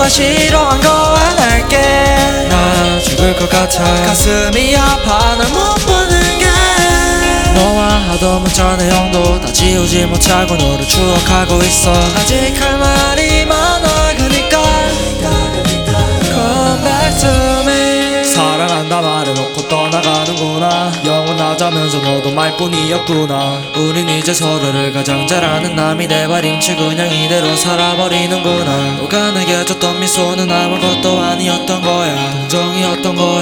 너가 싫어한 거 안 할게. 나 죽을 것 같아. 가슴이 아파 널 못 보는 게. 너와 하던 문자 내용도 다 지우지 못하고 너를 추억하고 있어. 아직 할 말이 많아 그니까 Come back to me. 사랑한다 말해놓고 떠나가는구나. 영원하자면서 너도 말뿐이었구나. 우린 이제 서로를 가장 잘 아는 남이 돼버린채 그냥 이대로 살아버리는구나. 너가 내게 줬던 미소는 아무것도 아니었던 거야. 동정이었던 거야.